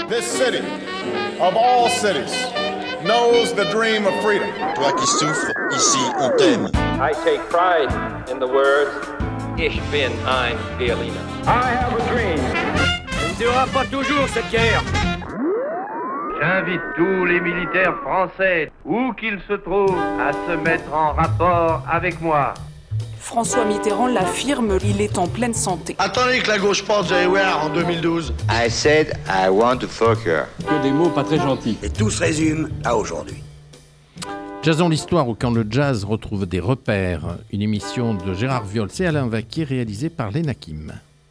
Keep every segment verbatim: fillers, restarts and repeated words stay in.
This city, of all cities, knows the dream of freedom. Toi qui souffres, ici on t'aime. I take pride in the words Ich bin ein Berliner. I have a dream. On ne durera pas toujours cette guerre. J'invite tous les militaires français, où qu'ils se trouvent, à se mettre en rapport avec moi. François Mitterrand l'affirme, il est en pleine santé. Attendez que la gauche pense Everywhere en deux mille douze. I said I want to fuck her. Que des mots pas très gentils. Et tout se résume à aujourd'hui. Jazzons l'histoire ou quand le jazz retrouve des repères, une émission de Gérard Violles et Alain Vaquier réalisée par Léna Kim.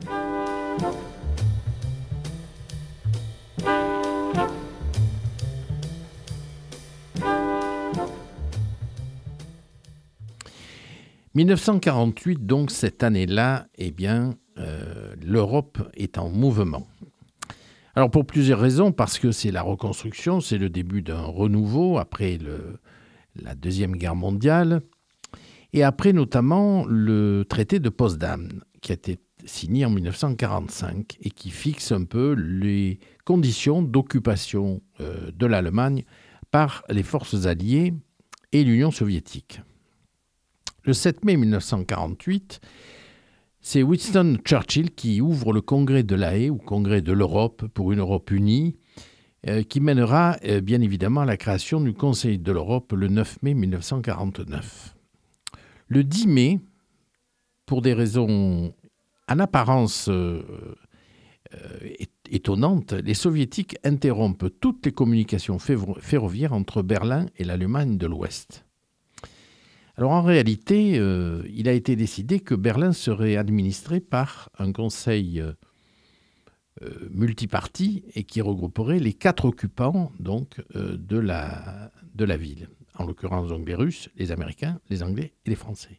dix-neuf cent quarante-huit, donc cette année-là, eh bien, euh, l'Europe est en mouvement. Alors pour plusieurs raisons, parce que c'est la reconstruction, c'est le début d'un renouveau après le, la Deuxième Guerre mondiale, et après notamment le traité de Potsdam, qui a été signé en dix-neuf cent quarante-cinq et qui fixe un peu les conditions d'occupation euh, de l'Allemagne par les forces alliées et l'Union soviétique. Le sept mai dix-neuf cent quarante-huit, c'est Winston Churchill qui ouvre le congrès de La Haye, ou congrès de l'Europe pour une Europe unie, euh, qui mènera euh, bien évidemment à la création du Conseil de l'Europe le neuf mai dix-neuf cent quarante-neuf. Le dix mai, pour des raisons en apparence euh, euh, étonnantes, les soviétiques interrompent toutes les communications ferroviaires entre Berlin et l'Allemagne de l'Ouest. Alors en réalité, euh, il a été décidé que Berlin serait administré par un conseil euh, multiparti et qui regrouperait les quatre occupants donc, euh, de, la, de la ville. En l'occurrence donc les Russes, les Américains, les Anglais et les Français.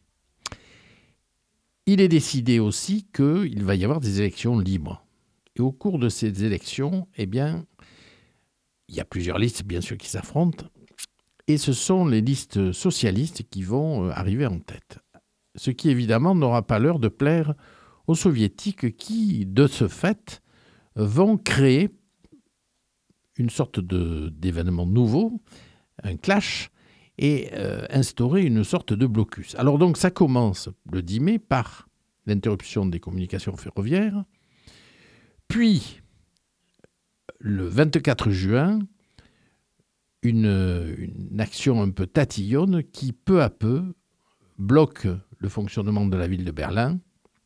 Il est décidé aussi qu'il va y avoir des élections libres. Et au cours de ces élections, eh bien, il y a plusieurs listes bien sûr qui s'affrontent. Et ce sont les listes socialistes qui vont arriver en tête. Ce qui, évidemment, n'aura pas l'heure de plaire aux soviétiques qui, de ce fait, vont créer une sorte de, d'événement nouveau, un clash, et euh, instaurer une sorte de blocus. Alors donc, ça commence le dix mai par l'interruption des communications ferroviaires, puis, le vingt-quatre juin, Une, une action un peu tatillonne qui, peu à peu, bloque le fonctionnement de la ville de Berlin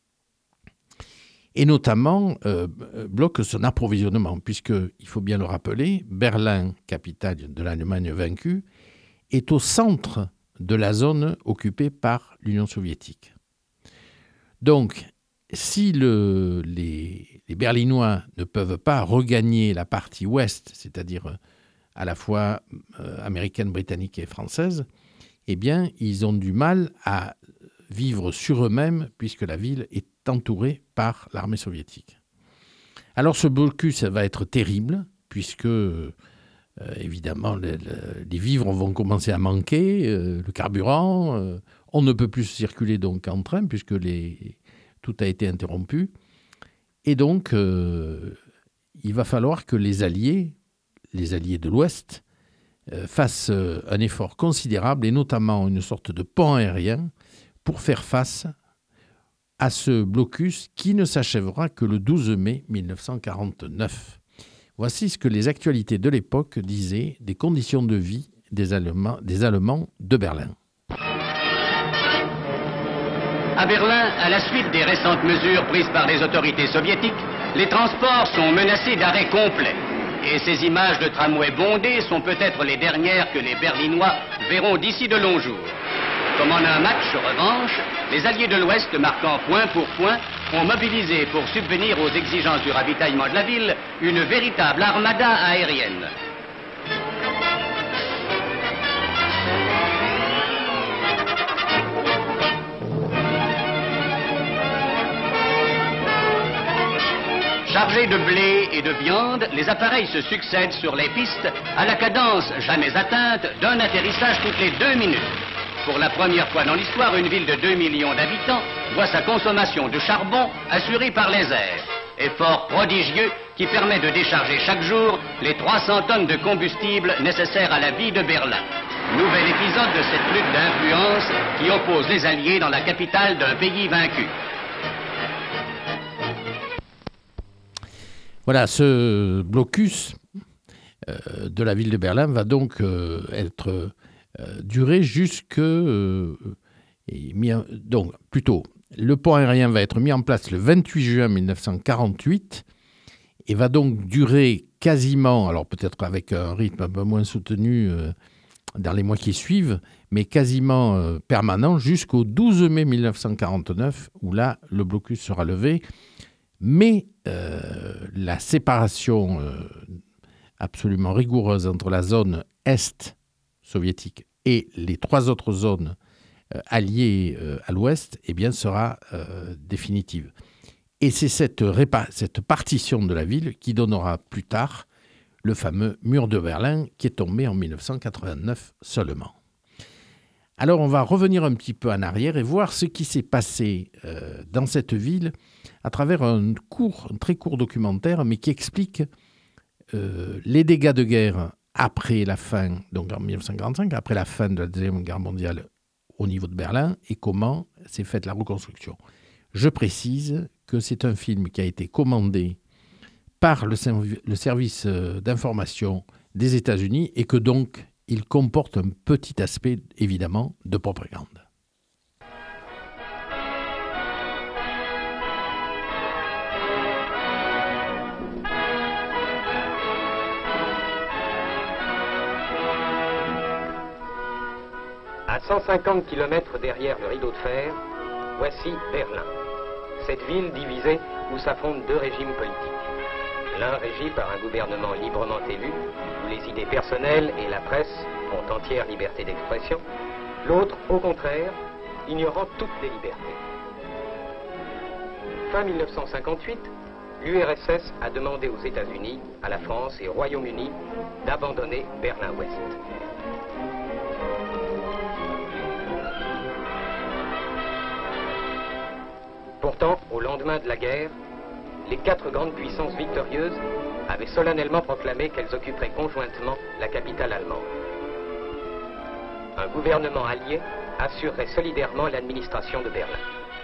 et notamment euh, bloque son approvisionnement, puisque, il faut bien le rappeler, Berlin, capitale de l'Allemagne vaincue, est au centre de la zone occupée par l'Union soviétique. Donc, si le, les, les Berlinois ne peuvent pas regagner la partie ouest, c'est-à-dire à la fois euh, américaine, britannique et française, eh bien, ils ont du mal à vivre sur eux-mêmes puisque la ville est entourée par l'armée soviétique. Alors, ce blocus va être terrible puisque, euh, évidemment, les, les vivres vont commencer à manquer, euh, le carburant, euh, on ne peut plus circuler donc en train puisque les, tout a été interrompu. Et donc, euh, il va falloir que les Alliés les alliés de l'Ouest euh, fassent euh, un effort considérable et notamment une sorte de pont aérien pour faire face à ce blocus qui ne s'achèvera que le douze mai dix-neuf cent quarante-neuf. Voici ce que les actualités de l'époque disaient des conditions de vie des Allemands, des Allemands de Berlin. À Berlin, à la suite des récentes mesures prises par les autorités soviétiques, les transports sont menacés d'arrêt complet. Et ces images de tramways bondés sont peut-être les dernières que les Berlinois verront d'ici de longs jours. Comme en un match revanche, les alliés de l'Ouest, marquant point pour point, ont mobilisé pour subvenir aux exigences du ravitaillement de la ville une véritable armada aérienne. Chargés de blé et de viande, les appareils se succèdent sur les pistes à la cadence jamais atteinte d'un atterrissage toutes les deux minutes. Pour la première fois dans l'histoire, une ville de deux millions d'habitants voit sa consommation de charbon assurée par les airs. effort prodigieux qui permet de décharger chaque jour les trois cents tonnes de combustible nécessaires à la vie de Berlin. Nouvel épisode de cette lutte d'influence qui oppose les Alliés dans la capitale d'un pays vaincu. Voilà, ce blocus euh, de la ville de Berlin va donc euh, être euh, duré jusque... Euh, et mis en, donc, plutôt, le pont aérien va être mis en place le vingt-huit juin mille neuf cent quarante-huit et va donc durer quasiment, alors peut-être avec un rythme un peu moins soutenu euh, dans les mois qui suivent, mais quasiment euh, permanent jusqu'au douze mai mille neuf cent quarante-neuf, où là, le blocus sera levé. Mais euh, la séparation euh, absolument rigoureuse entre la zone est soviétique et les trois autres zones euh, alliées euh, à l'ouest, eh bien, sera euh, définitive. Et c'est cette, répa- cette partition de la ville qui donnera plus tard le fameux mur de Berlin qui est tombé en mille neuf cent quatre-vingt-neuf seulement. Alors on va revenir un petit peu en arrière et voir ce qui s'est passé euh, dans cette ville à travers un, court, un très court documentaire, mais qui explique euh, les dégâts de guerre après la fin, donc en mille neuf cent quarante-cinq, après la fin de la Deuxième Guerre mondiale au niveau de Berlin, et comment s'est faite la reconstruction. Je précise que c'est un film qui a été commandé par le, le service d'information des États-Unis et que donc il comporte un petit aspect, évidemment, de propagande. À cent cinquante kilomètres derrière le rideau de fer, voici Berlin. Cette ville divisée où s'affrontent deux régimes politiques. L'un régi par un gouvernement librement élu, où les idées personnelles et la presse ont entière liberté d'expression. L'autre, au contraire, ignorant toutes les libertés. Fin mille neuf cent cinquante-huit, l'U R S S a demandé aux États-Unis, à la France et au Royaume-Uni d'abandonner Berlin-Ouest. Pourtant, au lendemain de la guerre, les quatre grandes puissances victorieuses avaient solennellement proclamé qu'elles occuperaient conjointement la capitale allemande. Un gouvernement allié assurerait solidairement l'administration de Berlin.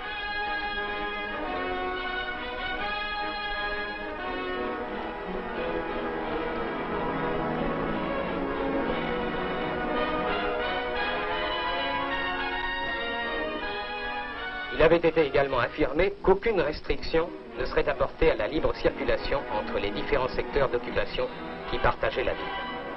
Il avait été également affirmé qu'aucune restriction ne serait apportée à la libre circulation entre les différents secteurs d'occupation qui partageaient la ville.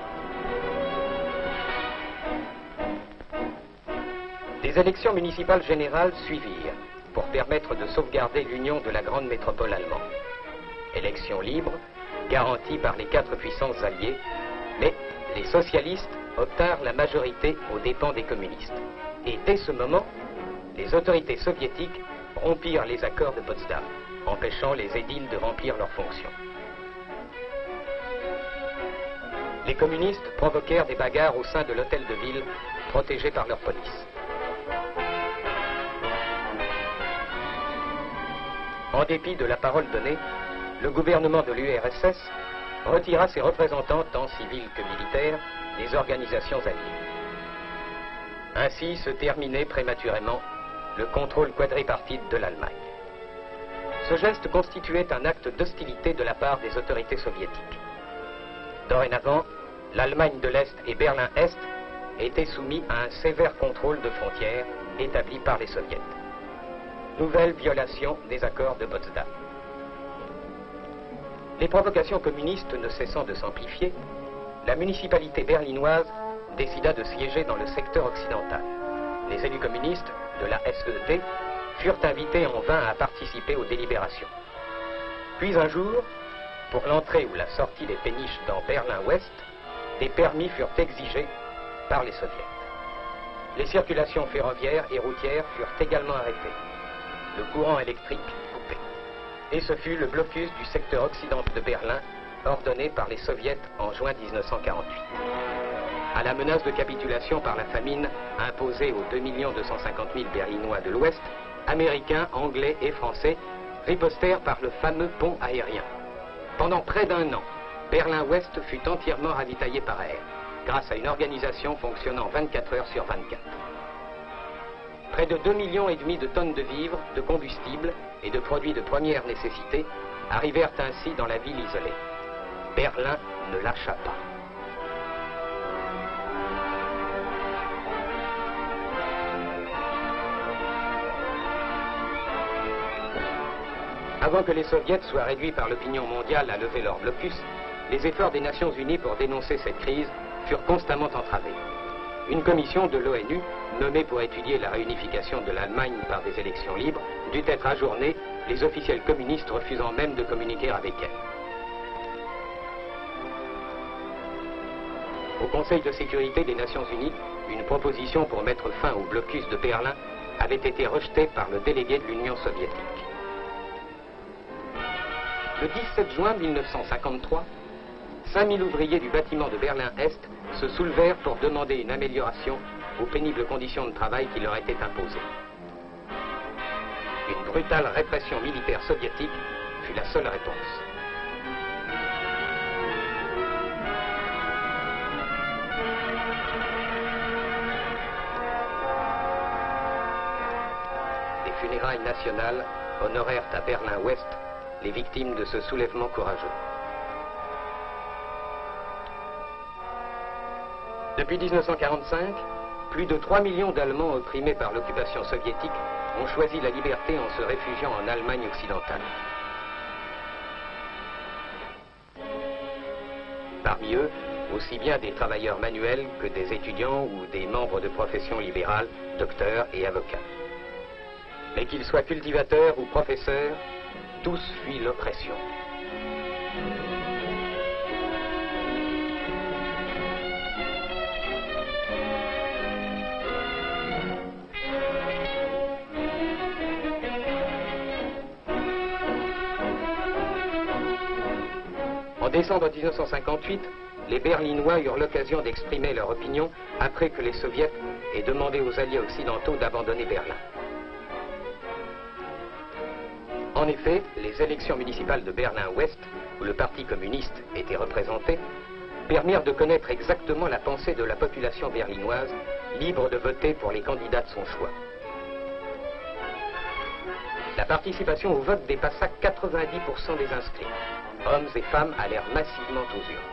Des élections municipales générales suivirent pour permettre de sauvegarder l'union de la grande métropole allemande. Élections libres, garanties par les quatre puissances alliées, mais les socialistes obtinrent la majorité aux dépens des communistes. Et dès ce moment, les autorités soviétiques rompirent les accords de Potsdam, empêchant les édiles de remplir leurs fonctions. Les communistes provoquèrent des bagarres au sein de l'hôtel de ville, protégé par leur police. En dépit de la parole donnée, le gouvernement de l'U R S S retira ses représentants, tant civils que militaires, des organisations alliées. Ainsi se terminait prématurément le contrôle quadripartite de l'Allemagne. Ce geste constituait un acte d'hostilité de la part des autorités soviétiques. Dorénavant, l'Allemagne de l'Est et Berlin-Est étaient soumis à un sévère contrôle de frontières établi par les soviets. Nouvelle violation des accords de Potsdam. Les provocations communistes ne cessant de s'amplifier, la municipalité berlinoise décida de siéger dans le secteur occidental. Les élus communistes de la S E D furent invités en vain à participer aux délibérations. Puis un jour, pour l'entrée ou la sortie des péniches dans Berlin-Ouest, des permis furent exigés par les soviets. Les circulations ferroviaires et routières furent également arrêtées. Le courant électrique coupé. Et ce fut le blocus du secteur occidental de Berlin, ordonné par les soviets en juin mille neuf cent quarante-huit. À la menace de capitulation par la famine imposée aux deux millions deux cent cinquante mille Berlinois de l'Ouest, Américains, Anglais et Français ripostèrent par le fameux pont aérien. Pendant près d'un an, Berlin-Ouest fut entièrement ravitaillé par air, grâce à une organisation fonctionnant vingt-quatre heures sur vingt-quatre. Près de deux millions et demi de tonnes de vivres, de combustible et de produits de première nécessité arrivèrent ainsi dans la ville isolée. Berlin ne lâcha pas. Avant que les soviets soient réduits par l'opinion mondiale à lever leur blocus, les efforts des Nations Unies pour dénoncer cette crise furent constamment entravés. Une commission de l'ONU, nommée pour étudier la réunification de l'Allemagne par des élections libres, dut être ajournée, les officiels communistes refusant même de communiquer avec elle. Au Conseil de sécurité des Nations Unies, une proposition pour mettre fin au blocus de Berlin avait été rejetée par le délégué de l'Union soviétique. Le dix-sept juin mille neuf cent cinquante-trois, cinq mille ouvriers du bâtiment de Berlin-Est se soulevèrent pour demander une amélioration aux pénibles conditions de travail qui leur étaient imposées. Une brutale répression militaire soviétique fut la seule réponse. Des funérailles nationales honorèrent à Berlin-Ouest les victimes de ce soulèvement courageux. Depuis mille neuf cent quarante-cinq, plus de trois millions d'Allemands opprimés par l'occupation soviétique ont choisi la liberté en se réfugiant en Allemagne occidentale. Parmi eux, aussi bien des travailleurs manuels que des étudiants ou des membres de professions libérales, docteurs et avocats. Mais qu'ils soient cultivateurs ou professeurs, tous fuient l'oppression. En décembre mille neuf cent cinquante-huit, les Berlinois eurent l'occasion d'exprimer leur opinion après que les Soviets aient demandé aux alliés occidentaux d'abandonner Berlin. En effet, les élections municipales de Berlin-Ouest, où le Parti communiste était représenté, permirent de connaître exactement la pensée de la population berlinoise, libre de voter pour les candidats de son choix. La participation au vote dépassa quatre-vingt-dix pour cent des inscrits. Hommes et femmes allèrent massivement aux urnes.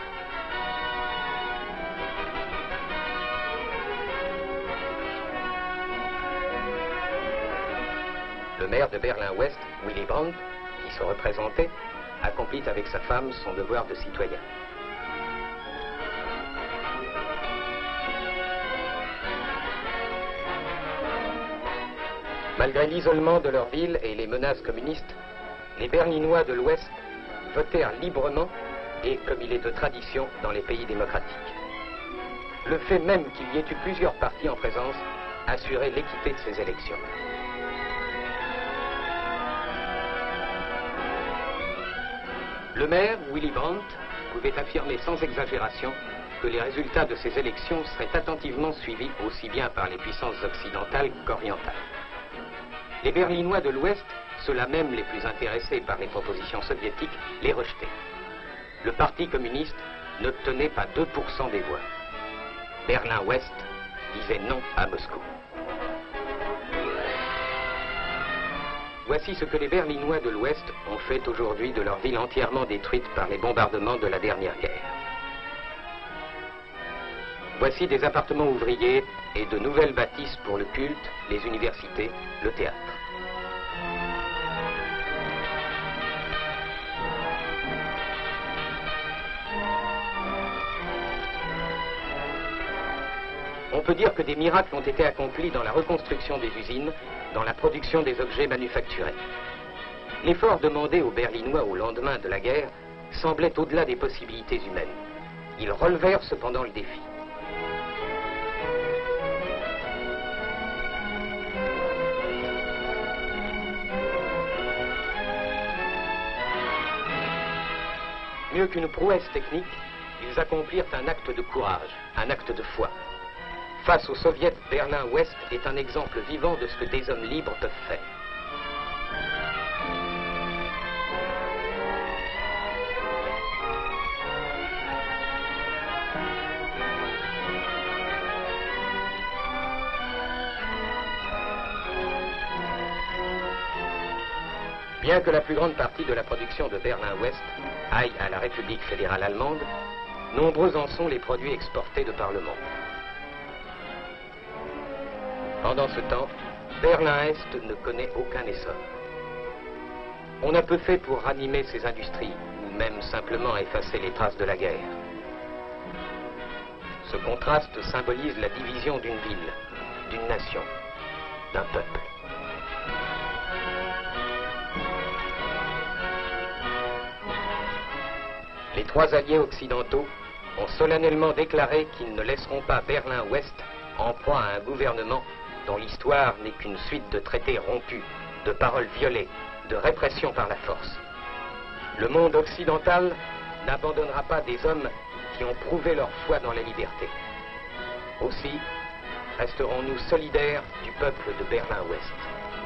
Le maire de Berlin-Ouest, Willy Brandt, qui se représentait, accomplit avec sa femme son devoir de citoyen. Malgré l'isolement de leur ville et les menaces communistes, les Berlinois de l'Ouest votèrent librement et, comme il est de tradition dans les pays démocratiques. Le fait même qu'il y ait eu plusieurs partis en présence assurait l'équité de ces élections. Le maire, Willy Brandt, pouvait affirmer sans exagération que les résultats de ces élections seraient attentivement suivis aussi bien par les puissances occidentales qu'orientales. Les Berlinois de l'Ouest, ceux-là même les plus intéressés par les propositions soviétiques, les rejetaient. Le Parti communiste n'obtenait pas deux pour cent des voix. Berlin-Ouest disait non à Moscou. Voici ce que les Berlinois de l'Ouest ont fait aujourd'hui de leur ville entièrement détruite par les bombardements de la dernière guerre. Voici des appartements ouvriers et de nouvelles bâtisses pour le culte, les universités, le théâtre. On peut dire que des miracles ont été accomplis dans la reconstruction des usines, dans la production des objets manufacturés. L'effort demandé aux Berlinois au lendemain de la guerre semblait au-delà des possibilités humaines. Ils relevèrent cependant le défi. Mieux qu'une prouesse technique, ils accomplirent un acte de courage, un acte de foi. Face aux soviets, Berlin-Ouest est un exemple vivant de ce que des hommes libres peuvent faire. Bien que la plus grande partie de la production de Berlin-Ouest aille à la République fédérale allemande, nombreux en sont les produits exportés de par le monde. Pendant ce temps, Berlin-Est ne connaît aucun essor. On a peu fait pour ranimer ses industries, ou même simplement effacer les traces de la guerre. Ce contraste symbolise la division d'une ville, d'une nation, d'un peuple. Les trois alliés occidentaux ont solennellement déclaré qu'ils ne laisseront pas Berlin-Ouest en proie à un gouvernement dont l'histoire n'est qu'une suite de traités rompus, de paroles violées, de répression par la force. Le monde occidental n'abandonnera pas des hommes qui ont prouvé leur foi dans la liberté. Aussi, resterons-nous solidaires du peuple de Berlin-Ouest.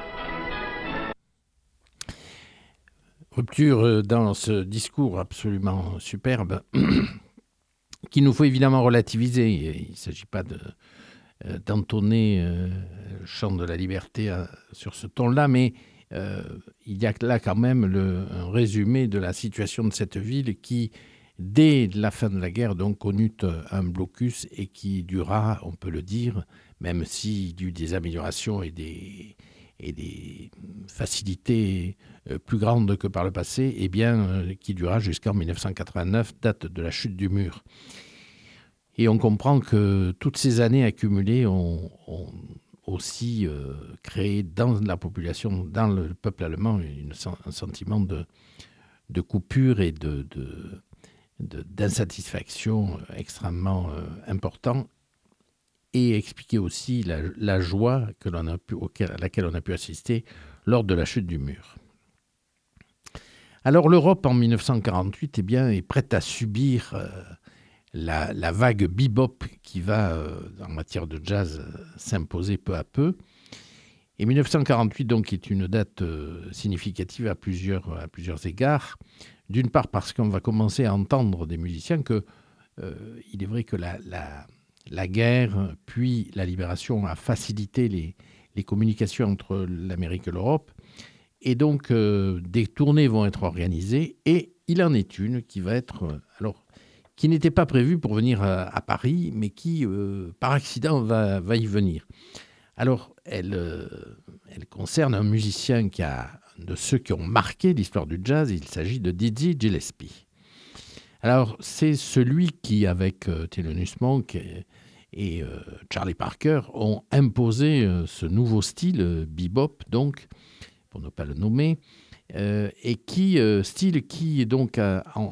Rupture dans ce discours absolument superbe qu'il nous faut évidemment relativiser. Il ne s'agit pas de, euh, d'entonner euh, le chant de la liberté euh, sur ce ton-là, mais euh, il y a là quand même le, un résumé de la situation de cette ville qui, dès la fin de la guerre, donc connut un blocus et qui dura, on peut le dire, même s'il y eut des améliorations et des... et des facilités plus grandes que par le passé, eh bien, qui dura jusqu'en dix-neuf cent quatre-vingt-neuf, date de la chute du mur. Et on comprend que toutes ces années accumulées ont, ont aussi euh, créé dans la population, dans le peuple allemand, une, un sentiment de, de coupure et de, de, de, d'insatisfaction extrêmement euh, important, et expliquer aussi la, la joie que l'on a pu, auquel, à laquelle on a pu assister lors de la chute du mur. Alors l'Europe en dix-neuf cent quarante-huit eh bien, est prête à subir euh, la, la vague bebop qui va, euh, en matière de jazz, euh, s'imposer peu à peu. Et dix-neuf cent quarante-huit donc, est une date euh, significative à plusieurs, à plusieurs égards. D'une part parce qu'on va commencer à entendre des musiciens que euh, il est vrai que la... la La guerre, puis la libération a facilité les, les communications entre l'Amérique et l'Europe. Et donc, euh, des tournées vont être organisées. Et il en est une qui va être... Alors, qui n'était pas prévue pour venir à, à Paris, mais qui, euh, par accident, va, va y venir. Alors, elle, euh, elle concerne un musicien qui a, de ceux qui ont marqué l'histoire du jazz. Il s'agit de Dizzy Gillespie. Alors, c'est celui qui, avec euh, Thelonious Monk et, et euh, Charlie Parker, ont imposé euh, ce nouveau style, euh, bebop, donc, pour ne pas le nommer, euh, et qui, euh, style qui, donc, a, en,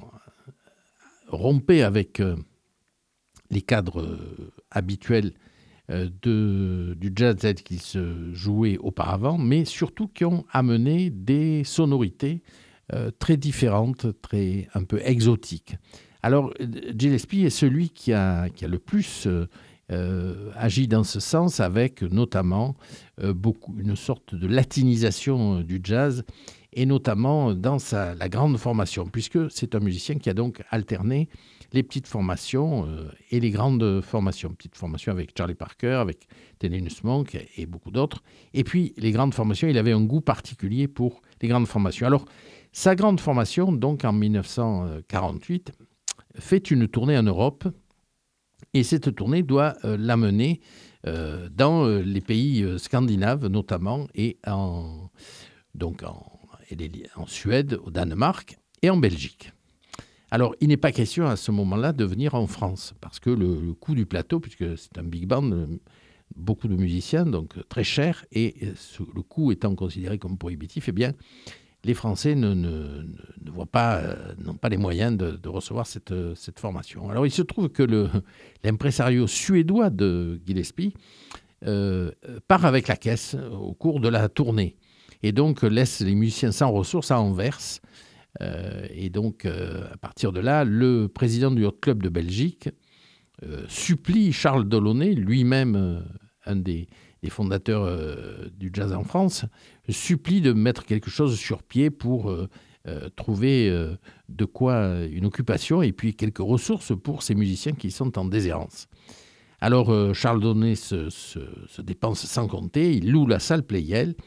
rompait avec euh, les cadres euh, habituels euh, de, du jazz tel qu'il se jouait auparavant, mais surtout qui ont amené des sonorités Euh, très différentes, très, un peu exotiques. Alors, Gillespie est celui qui a, qui a le plus euh, euh, agi dans ce sens, avec notamment euh, beaucoup, une sorte de latinisation du jazz, et notamment dans sa, la grande formation, puisque c'est un musicien qui a donc alterné les petites formations euh, et les grandes formations. Petites formations avec Charlie Parker, avec Thelonious Monk et, et beaucoup d'autres. Et puis, les grandes formations, il avait un goût particulier pour les grandes formations. Alors, sa grande formation, donc en dix-neuf cent quarante-huit, fait une tournée en Europe, et cette tournée doit euh, l'amener euh, dans euh, les pays euh, scandinaves notamment, et en, donc en, en Suède, au Danemark et en Belgique. Alors, il n'est pas question à ce moment-là de venir en France, parce que le, le coût du plateau, puisque c'est un big band, beaucoup de musiciens, donc très cher, et le coût étant considéré comme prohibitif, eh bien, les Français ne, ne, ne voient pas, euh, n'ont pas les moyens de, de recevoir cette, cette formation. Alors, il se trouve que le, l'impresario suédois de Gillespie euh, part avec la caisse au cours de la tournée, et donc laisse les musiciens sans ressources à Anvers. Euh, et donc, euh, à partir de là, le président du Yacht Club de Belgique euh, supplie Charles Delaunay, lui-même euh, un des, des fondateurs euh, du jazz en France, supplie de mettre quelque chose sur pied pour euh, euh, trouver euh, de quoi une occupation et puis quelques ressources pour ces musiciens qui sont en déshérence. Alors, euh, Charles Delaunay se, se, se dépense sans compter, il loue la salle Pleyel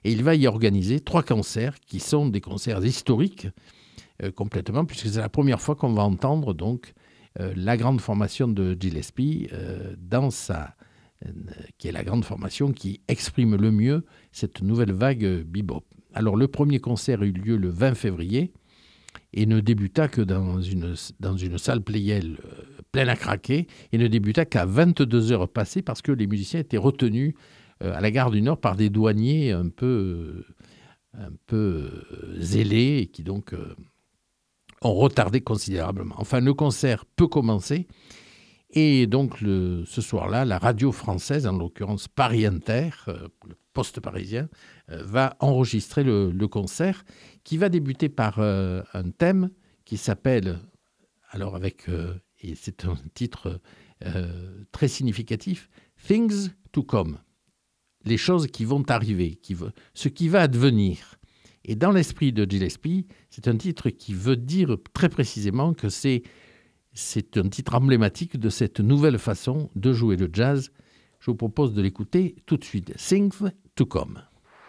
Et il va y organiser trois concerts qui sont des concerts historiques euh, complètement, puisque c'est la première fois qu'on va entendre donc euh, la grande formation de Gillespie euh, dans sa... Euh, qui est la grande formation qui exprime le mieux cette nouvelle vague euh, bebop. Alors le premier concert eut lieu le vingt février et ne débuta que dans une, dans une salle Pleyel euh, pleine à craquer, et ne débuta qu'à vingt-deux heures passées parce que les musiciens étaient retenus euh, à la gare du Nord par des douaniers un peu, euh, un peu euh, zélés et qui donc euh, ont retardé considérablement. Enfin, le concert peut commencer et donc le, ce soir-là, la radio française, en l'occurrence Paris Inter, euh, le poste parisien, euh, va enregistrer le, le concert qui va débuter par euh, un thème qui s'appelle, alors avec, euh, et c'est un titre euh, très significatif, Things to Come, les choses qui vont arriver, qui v- ce qui va advenir. Et dans l'esprit de Gillespie, c'est un titre qui veut dire très précisément que c'est, c'est un titre emblématique de cette nouvelle façon de jouer le jazz. Je vous propose de l'écouter tout de suite. Things to Come.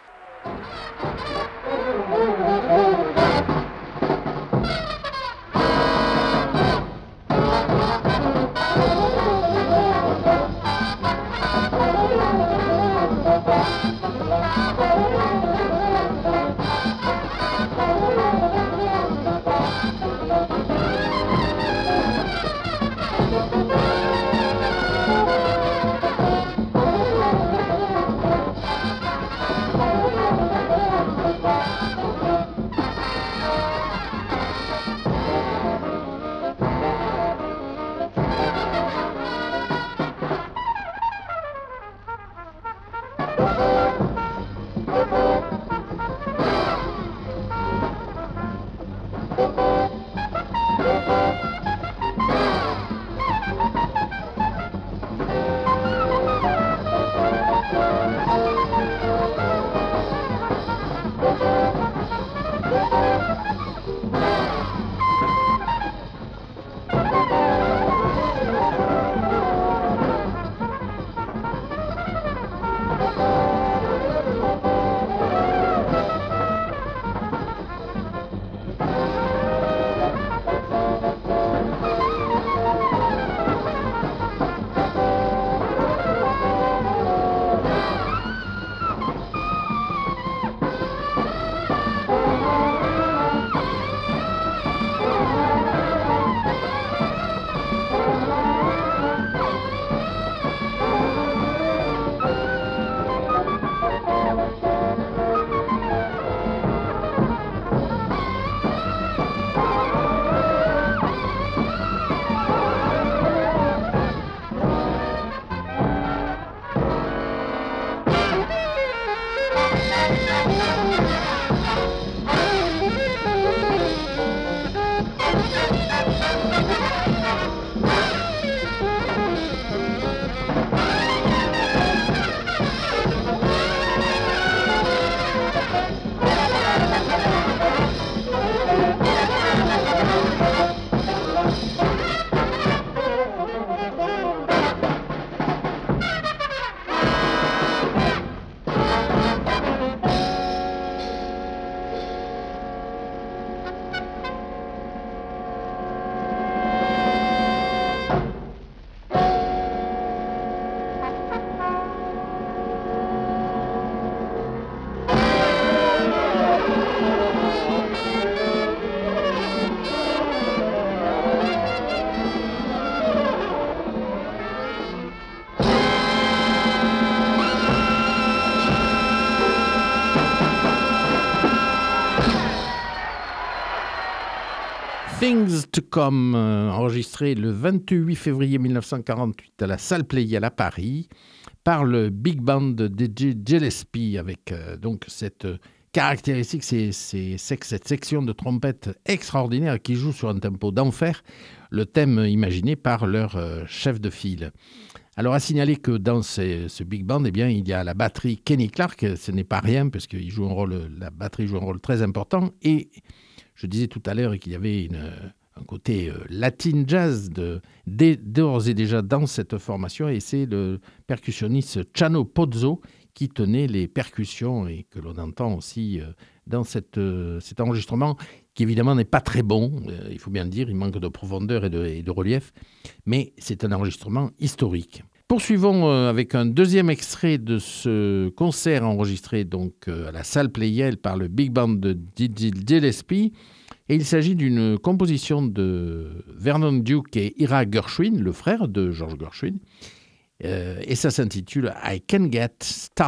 Things to Come, euh, enregistré le vingt-huit février mille neuf cent quarante-huit à la salle Pleyel à Paris par le Big Band de Gillespie, avec euh, donc cette euh, caractéristique, c'est, c'est, c'est cette section de trompette extraordinaire qui joue sur un tempo d'enfer, le thème imaginé par leur euh, chef de file. Alors, à signaler que dans ces, ce Big Band, eh bien, il y a la batterie Kenny Clark, ce n'est pas rien, parce que il joue un rôle, la batterie joue un rôle très important, et je disais tout à l'heure qu'il y avait une, un côté euh, latin jazz de, d'ores et déjà dans cette formation, et c'est le percussionniste Chano Pozzo qui tenait les percussions et que l'on entend aussi euh, dans cette, euh, cet enregistrement qui évidemment n'est pas très bon, euh, il faut bien le dire, il manque de profondeur et de, et de relief, mais c'est un enregistrement historique. Poursuivons euh, avec un deuxième extrait de ce concert enregistré donc euh, à la salle Pleyel par le Big Band de Dizzy Gillespie. Et il s'agit d'une composition de Vernon Duke et Ira Gershwin, le frère de George Gershwin. Euh, et ça s'intitule « I Can Get Started ».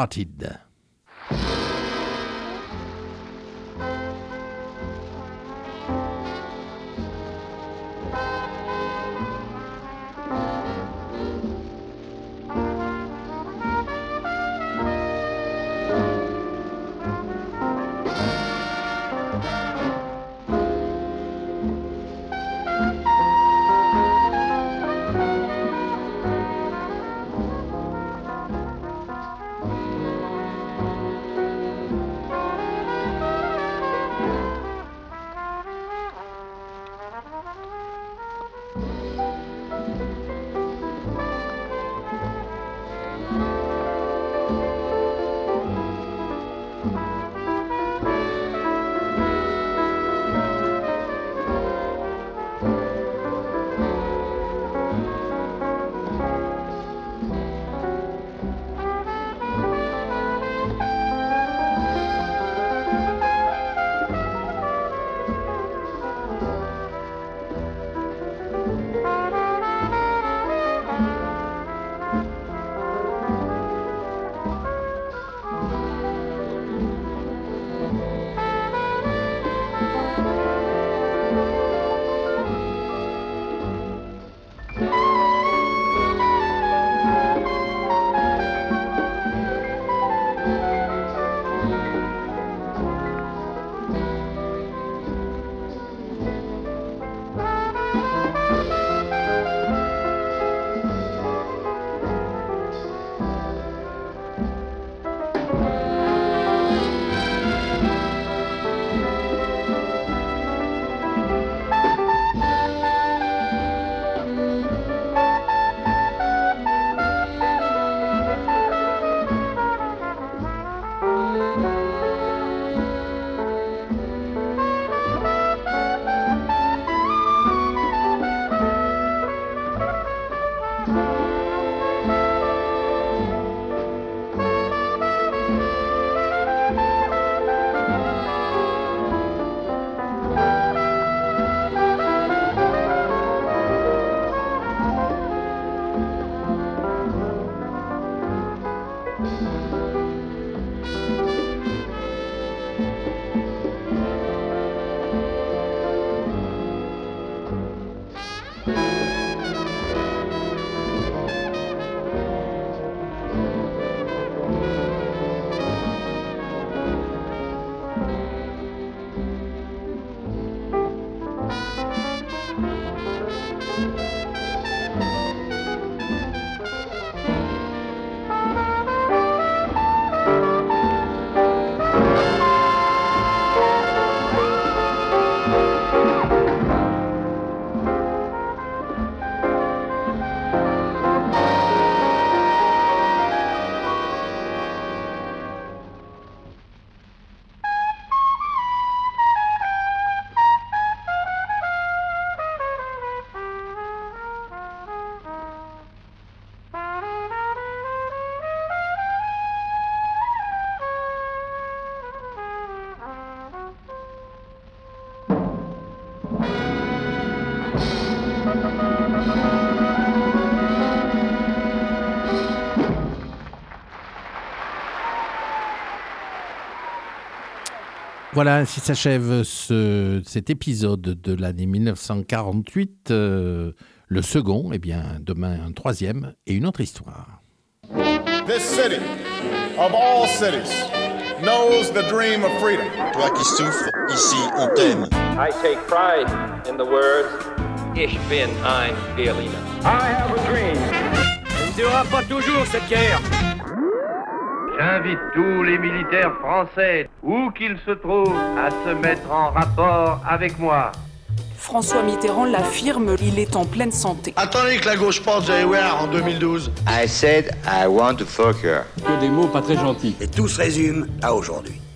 Voilà, ainsi s'achève ce, cet épisode de l'année mille neuf cent quarante-huit. Euh, le second, eh bien, demain un troisième et une autre histoire. This city, of all cities, knows the dream of freedom. Toi qui souffres, ici on t'aime. I take pride in the words Ich bin ein Berliner. I have a dream. On ne durera pas toujours cette guerre. J'invite tous les militaires français, où qu'ils se trouvent, à se mettre en rapport avec moi. François Mitterrand l'affirme, il est en pleine santé. Attendez que la gauche parte, vous allez voir, en deux mille douze. I said I want to fuck her. Que des mots pas très gentils. Et tout se résume à aujourd'hui.